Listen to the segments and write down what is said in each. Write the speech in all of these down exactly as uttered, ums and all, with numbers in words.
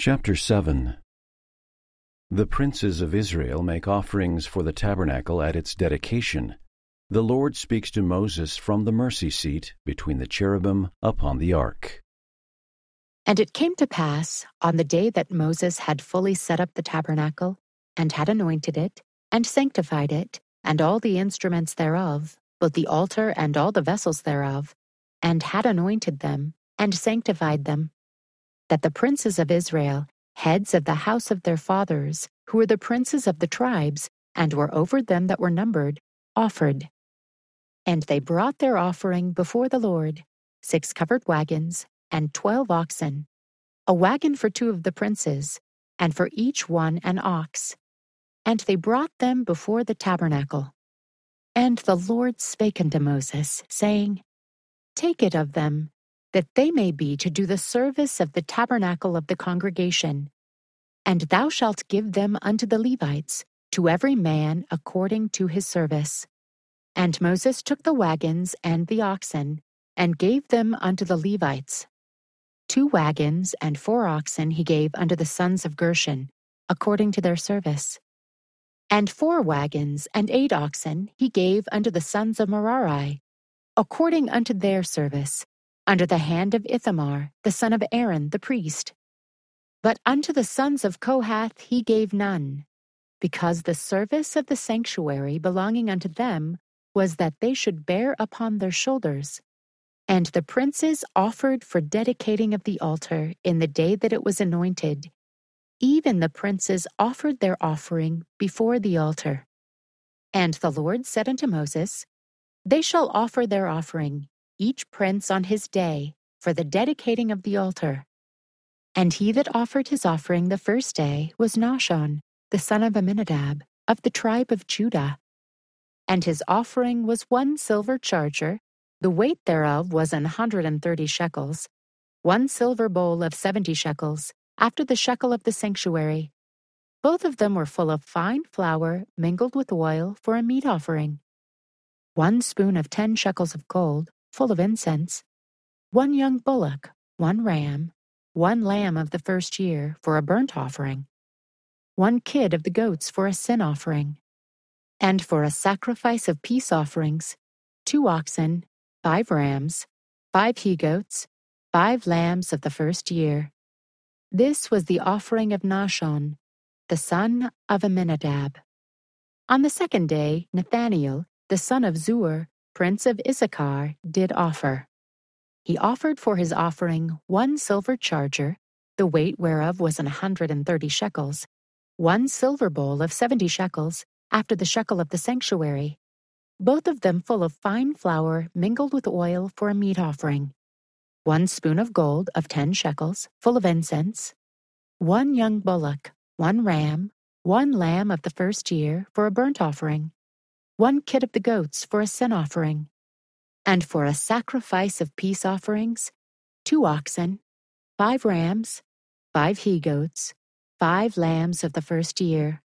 Chapter seven. The princes of Israel make offerings for the tabernacle at its dedication. The Lord speaks to Moses from the mercy seat between the cherubim upon the ark. And it came to pass, on the day that Moses had fully set up the tabernacle, and had anointed it, and sanctified it, and all the instruments thereof, both the altar and all the vessels thereof, and had anointed them, and sanctified them, that the princes of Israel, heads of the house of their fathers, who were the princes of the tribes, and were over them that were numbered, offered. And they brought their offering before the Lord, six covered wagons, and twelve oxen, a wagon for two of the princes, and for each one an ox. And they brought them before the tabernacle. And the Lord spake unto Moses, saying, Take it of them, that they may be to do the service of the tabernacle of the congregation. And thou shalt give them unto the Levites, to every man according to his service. And Moses took the wagons and the oxen, and gave them unto the Levites. Two wagons and four oxen he gave unto the sons of Gershon, according to their service. And four wagons and eight oxen he gave unto the sons of Merari, according unto their service, under the hand of Ithamar, the son of Aaron the priest. But unto the sons of Kohath he gave none, because the service of the sanctuary belonging unto them was that they should bear upon their shoulders. And the princes offered for dedicating of the altar in the day that it was anointed. Even the princes offered their offering before the altar. And the Lord said unto Moses, They shall offer their offering, each prince on his day, for the dedicating of the altar. And he that offered his offering the first day was Nahshon, the son of Amminadab, of the tribe of Judah. And his offering was one silver charger, the weight thereof was an hundred and thirty shekels, one silver bowl of seventy shekels, after the shekel of the sanctuary. Both of them were full of fine flour mingled with oil for a meat offering. One spoon of ten shekels of gold, full of incense. One young bullock, one ram, one lamb of the first year for a burnt offering. One kid of the goats for a sin offering. And for a sacrifice of peace offerings, two oxen, five rams, five he-goats, five lambs of the first year. This was the offering of Nahshon, the son of Amminadab. On the second day, Nathaniel, the son of Zuar, prince of Issachar, did offer. He offered for his offering one silver charger, the weight whereof was an hundred and thirty shekels, one silver bowl of seventy shekels, after the shekel of the sanctuary, both of them full of fine flour mingled with oil for a meat offering. One spoon of gold of ten shekels, full of incense. One young bullock, one ram, one lamb of the first year for a burnt offering. One kid of the goats for a sin offering. And for a sacrifice of peace offerings, two oxen, five rams, five he-goats, five lambs of the first year.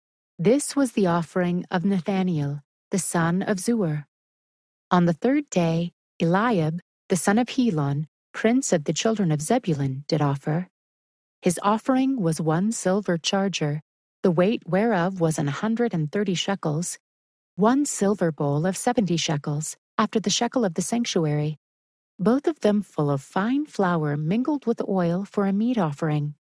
This was the offering of Nathaniel, the son of Zuar. On the third day, Eliab, the son of Helon, prince of the children of Zebulun, did offer. His offering was one silver charger, the weight whereof was an hundred and thirty shekels, one silver bowl of seventy shekels, after the shekel of the sanctuary, both of them full of fine flour mingled with oil for a meat offering.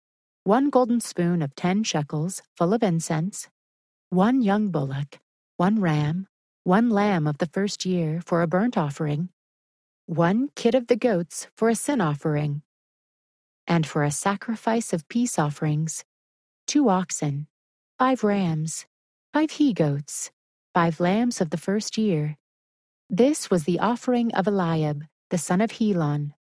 One golden spoon of ten shekels, full of incense. One young bullock, one ram, one lamb of the first year for a burnt offering. One kid of the goats for a sin offering. And for a sacrifice of peace offerings, two oxen, five rams, five he-goats, five lambs of the first year. This was the offering of Eliab, the son of Helon.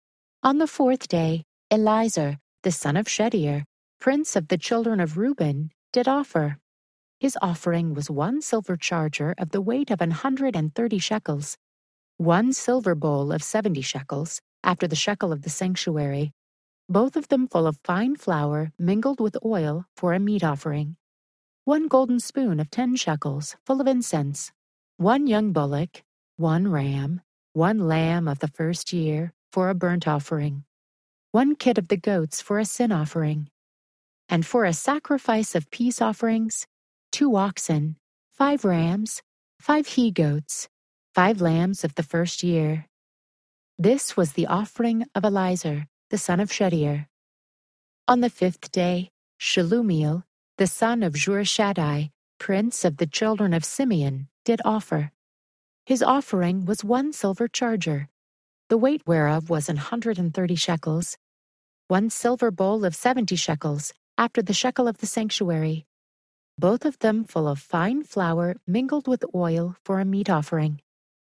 On the fourth day, Elizur, the son of Shedeur, prince of the children of Reuben, did offer. His offering was one silver charger of the weight of an hundred and thirty shekels, one silver bowl of seventy shekels, after the shekel of the sanctuary, both of them full of fine flour mingled with oil for a meat offering. One golden spoon of ten shekels, full of incense. One young bullock, one ram, one lamb of the first year for a burnt offering. one kid of the goats for a sin offering, and for a sacrifice of peace offerings, two oxen, five rams, five he-goats, five lambs of the first year. This was the offering of Elizur, the son of Shedeur. On the fifth day, Shelumiel, the son of Zurishaddai, prince of the children of Simeon, did offer. His offering was one silver charger, the weight whereof was an hundred and thirty shekels, one silver bowl of seventy shekels, after the shekel of the sanctuary, both of them full of fine flour mingled with oil for a meat offering,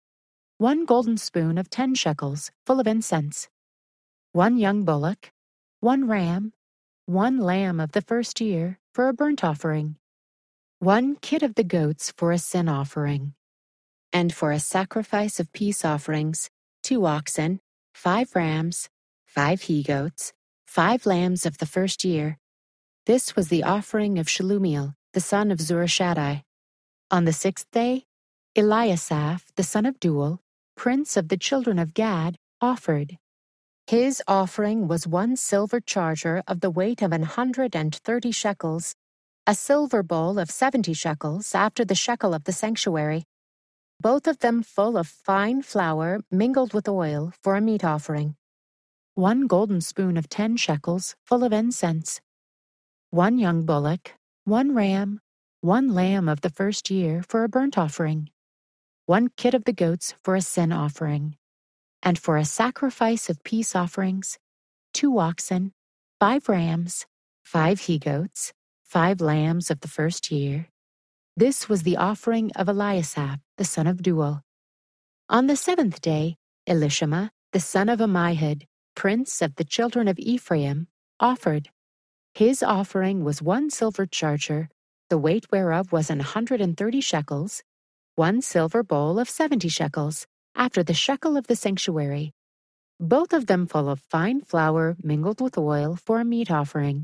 one golden spoon of ten shekels, full of incense, one young bullock, one ram, one lamb of the first year for a burnt offering, one kid of the goats for a sin offering, and for a sacrifice of peace offerings, two oxen, five rams, five he-goats, five lambs of the first year. This was the offering of Shelumiel, the son of Zurishaddai. On the sixth day, Eliasaph, the son of Deuel, prince of the children of Gad, offered. His offering was one silver charger of the weight of an hundred and thirty shekels, a silver bowl of seventy shekels after the shekel of the sanctuary, both of them full of fine flour mingled with oil for a meat offering, one golden spoon of ten shekels full of incense, one young bullock, one ram, one lamb of the first year for a burnt offering, one kid of the goats for a sin offering, and for a sacrifice of peace offerings, two oxen, five rams, five he-goats, five lambs of the first year. This was the offering of Eliasaph, the son of Deuel. On the seventh day, Elishama, the son of Ammihud, prince of the children of Ephraim, offered. His offering was one silver charger, the weight whereof was an hundred and thirty shekels, one silver bowl of seventy shekels, after the shekel of the sanctuary, both of them full of fine flour mingled with oil for a meat offering,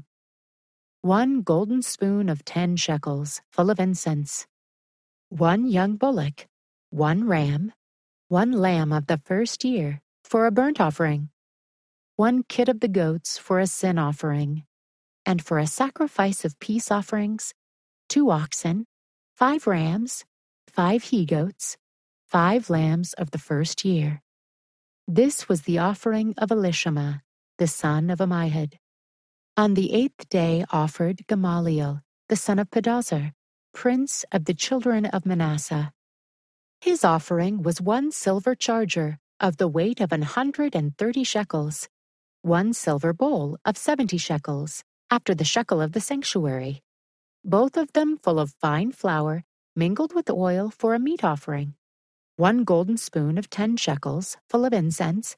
one golden spoon of ten shekels, full of incense, one young bullock, one ram, one lamb of the first year, for a burnt offering, one kid of the goats for a sin offering, and for a sacrifice of peace offerings, two oxen, five rams, five he-goats, five lambs of the first year. This was the offering of Elishama, the son of Ammihud. On the eighth day offered Gamaliel, the son of Pedazur, prince of the children of Manasseh. His offering was one silver charger of the weight of an hundred and thirty shekels, one silver bowl of seventy shekels, after the shekel of the sanctuary, both of them full of fine flour mingled with oil for a meat offering, one golden spoon of ten shekels, full of incense,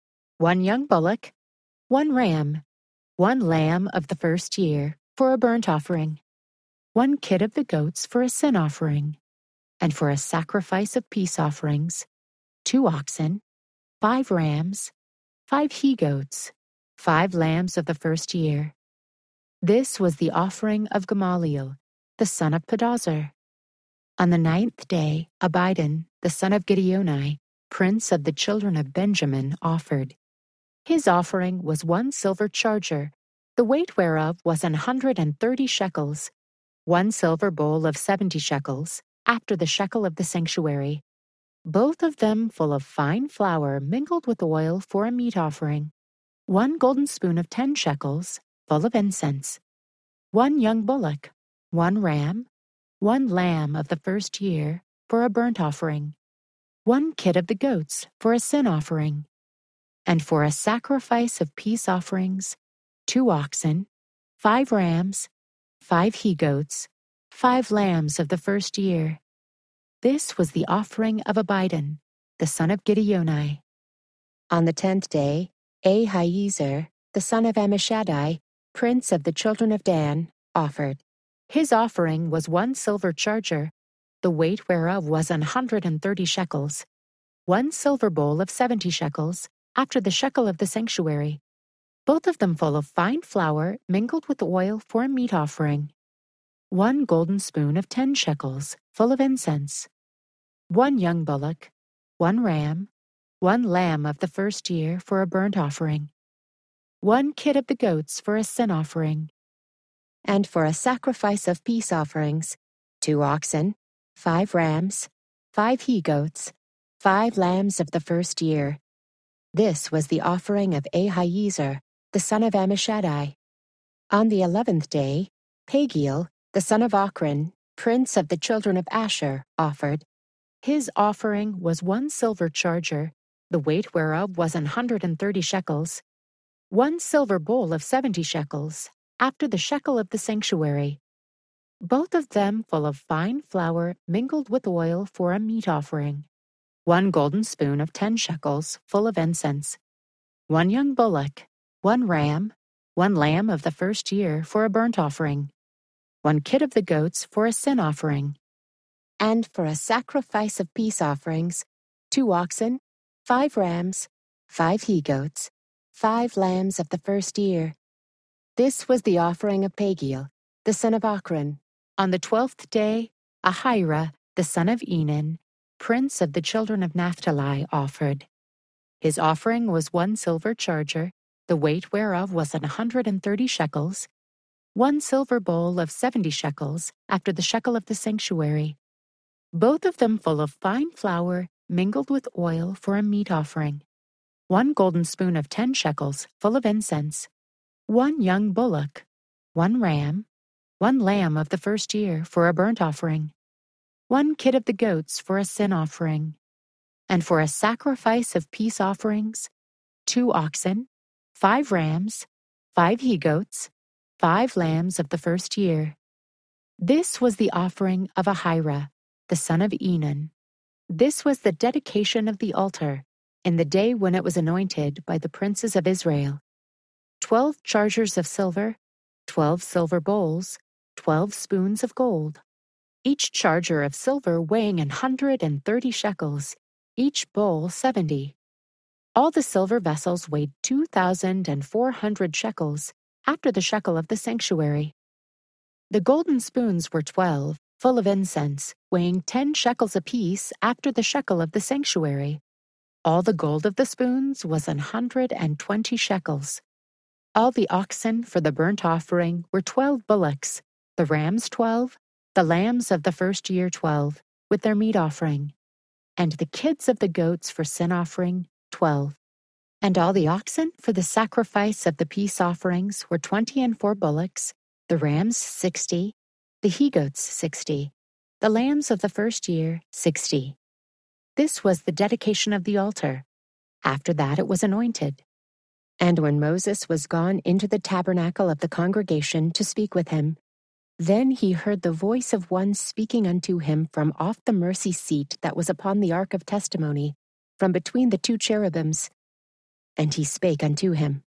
one young bullock, one ram, one lamb of the first year for a burnt offering, one kid of the goats for a sin offering, and for a sacrifice of peace offerings, two oxen, five rams, five he-goats, five lambs of the first year. This was the offering of Gamaliel, the son of Pedazur. On the ninth day, Abidan, the son of Gideoni, prince of the children of Benjamin, offered. His offering was one silver charger, the weight whereof was an hundred and thirty shekels, one silver bowl of seventy shekels, after the shekel of the sanctuary, both of them full of fine flour mingled with oil for a meat offering, one golden spoon of ten shekels, full of incense, one young bullock, one ram, one lamb of the first year for a burnt offering, one kid of the goats for a sin offering, and for a sacrifice of peace offerings, two oxen, five rams, five he-goats, five lambs of the first year. This was the offering of Abidan, the son of Gideoni. On the tenth day, Ahiezer, the son of Ammishaddai, prince of the children of Dan, offered. His offering was one silver charger, the weight whereof was an hundred and thirty shekels, one silver bowl of seventy shekels, after the shekel of the sanctuary, both of them full of fine flour mingled with oil for a meat offering, one golden spoon of ten shekels, full of incense, one young bullock, one ram, one lamb of the first year for a burnt offering, one kid of the goats for a sin offering. And for a sacrifice of peace offerings, two oxen, five rams, five he-goats, five lambs of the first year. This was the offering of Ahiezer, the son of Ammishaddai. On the eleventh day, Pagiel, the son of Ochran, prince of the children of Asher, offered. His offering was one silver charger, the weight whereof was an hundred and thirty shekels, one silver bowl of seventy shekels, after the shekel of the sanctuary, both of them full of fine flour mingled with oil for a meat offering, one golden spoon of ten shekels full of incense, one young bullock, one ram, one lamb of the first year for a burnt offering, one kid of the goats for a sin offering, and for a sacrifice of peace offerings, two oxen, five rams, five he-goats, five lambs of the first year. This was the offering of Pagiel, the son of Ochran. On the twelfth day, Ahira, the son of Enan, prince of the children of Naphtali, offered. His offering was one silver charger, the weight whereof was an hundred and thirty shekels, one silver bowl of seventy shekels, after the shekel of the sanctuary, both of them full of fine flour mingled with oil for a meat offering, one golden spoon of ten shekels full of incense, one young bullock, one ram, one lamb of the first year for a burnt offering, one kid of the goats for a sin offering, and for a sacrifice of peace offerings, two oxen, five rams, five he-goats, five lambs of the first year. This was the offering of Ahira, the son of Enan. This was the dedication of the altar, in the day when it was anointed by the princes of Israel. Twelve chargers of silver, twelve silver bowls, twelve spoons of gold, each charger of silver weighing an hundred and thirty shekels, each bowl seventy. All the silver vessels weighed two thousand and four hundred shekels, after the shekel of the sanctuary. The golden spoons were twelve, full of incense, weighing ten shekels apiece, after the shekel of the sanctuary. All the gold of the spoons was an hundred and twenty shekels. All the oxen for the burnt offering were twelve bullocks, the rams twelve, the lambs of the first year twelve, with their meat offering, and the kids of the goats for sin offering twelve. And all the oxen for the sacrifice of the peace offerings were twenty and four bullocks, the rams sixty, the he-goats sixty, the lambs of the first year sixty. This was the dedication of the altar. After that it was anointed. And when Moses was gone into the tabernacle of the congregation to speak with him, then he heard the voice of one speaking unto him from off the mercy seat that was upon the ark of testimony, from between the two cherubims. And he spake unto him.